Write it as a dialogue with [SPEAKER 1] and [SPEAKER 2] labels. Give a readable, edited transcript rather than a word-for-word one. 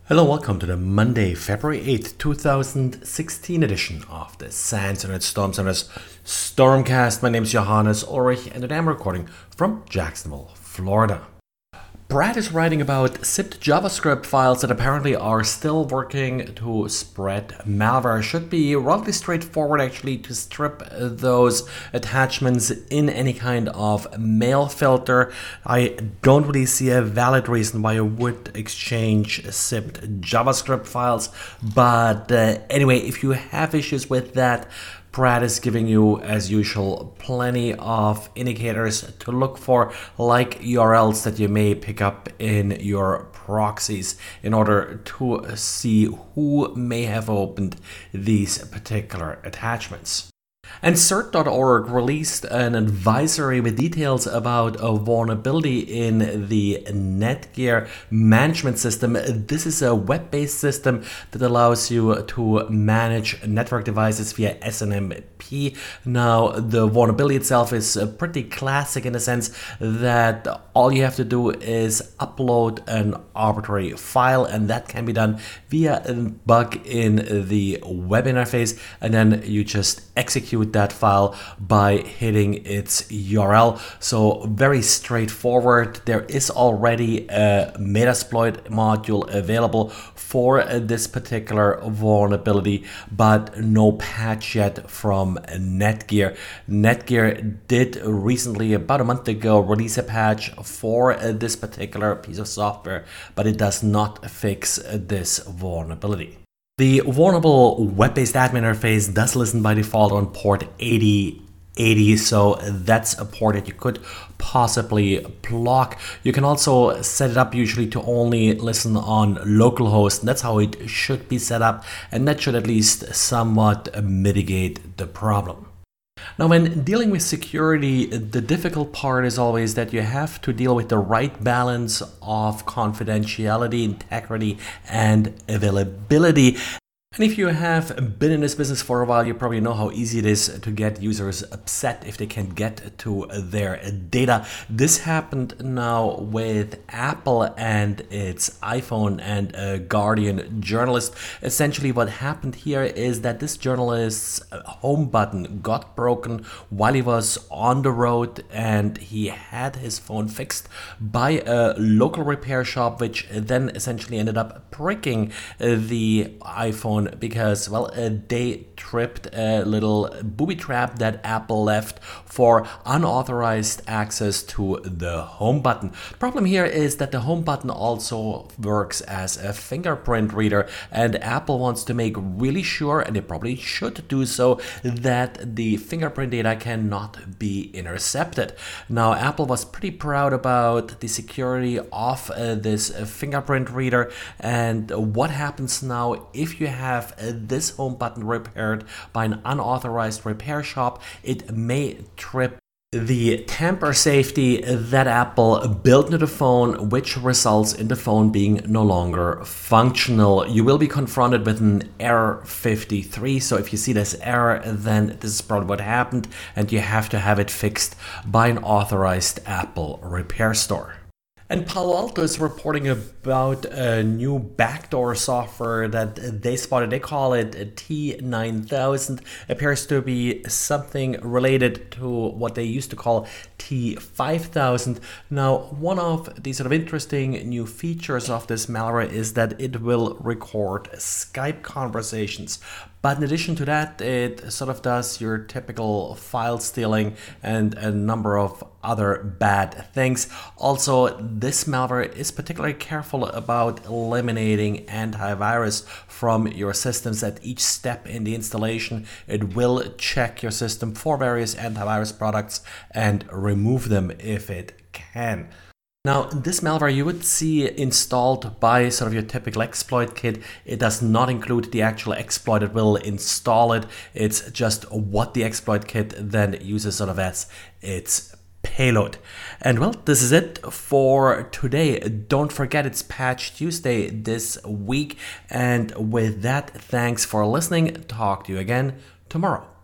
[SPEAKER 1] Hello, welcome to the Monday, February 8th, 2016 edition of the SANS Internet Storm Center's Stormcast. My name is Johannes Ulrich and today I'm recording from Jacksonville, Florida. Brad is writing about zipped JavaScript files that apparently are still working to spread malware. Should be relatively straightforward actually to strip those attachments in any kind of mail filter. I don't really see a valid reason why you would exchange zipped JavaScript files. But anyway, if you have issues with that, Brad is giving you, as usual, plenty of indicators to look for, like URLs that you may pick up in your proxies in order to see who may have opened these particular attachments. And CERT.org released an advisory with details about a vulnerability in the Netgear management system. This is a web-based system that allows you to manage network devices via SNMP. Now, the vulnerability itself is pretty classic in the sense that all you have to do is upload an arbitrary file, and that can be done via a bug in the web interface, and then you just execute that file by hitting its URL. So very straightforward. There is already a Metasploit module available for this particular vulnerability, but no patch yet from Netgear. Netgear did recently, about a month ago, release a patch for this particular piece of software, but it does not fix this vulnerability. The vulnerable web-based admin interface does listen by default on port 8080, so that's a port that you could possibly block. You can also set it up usually to only listen on localhost. That's how it should be set up, and that should at least somewhat mitigate the problem. Now, when dealing with security, the difficult part is always that you have to deal with the right balance of confidentiality, integrity, and availability. And if you have been in this business for a while, you probably know how easy it is to get users upset if they can get to their data. This happened now with Apple and its iPhone and a Guardian journalist. Essentially what happened here is that this journalist's home button got broken while he was on the road, and he had his phone fixed by a local repair shop, which then essentially ended up pricking the iPhone because, well, they tripped a little booby trap that Apple left for unauthorized access to the home button. The problem here is that the home button also works as a fingerprint reader, and Apple wants to make really sure, and they probably should do so, that the fingerprint data cannot be intercepted. Now, Apple was pretty proud about the security of this fingerprint reader, and what happens now if you have this home button repaired by an unauthorized repair shop? It may trip the tamper safety that Apple built into the phone, which results in the phone being no longer functional. You will be confronted with an error 53. So if you see this error, then this is probably what happened, and you have to have it fixed by an authorized Apple repair store. And Palo Alto is reporting about a new backdoor software that they spotted. They call it T9000. Appears to be something related to what they used to call T5000. Now, one of the sort of interesting new features of this malware is that it will record Skype conversations. But in addition to that, it sort of does your typical file stealing and a number of other bad things. Also, this malware is particularly careful about eliminating antivirus from your systems. At each step in the installation, it will check your system for various antivirus products and remove them if it can. Now, this malware you would see installed by sort of your typical exploit kit. It does not include the actual exploit. It will install it. It's just what the exploit kit then uses sort of as its payload. And well, this is it for today. Don't forget it's Patch Tuesday this week. And with that, thanks for listening. Talk to you again tomorrow.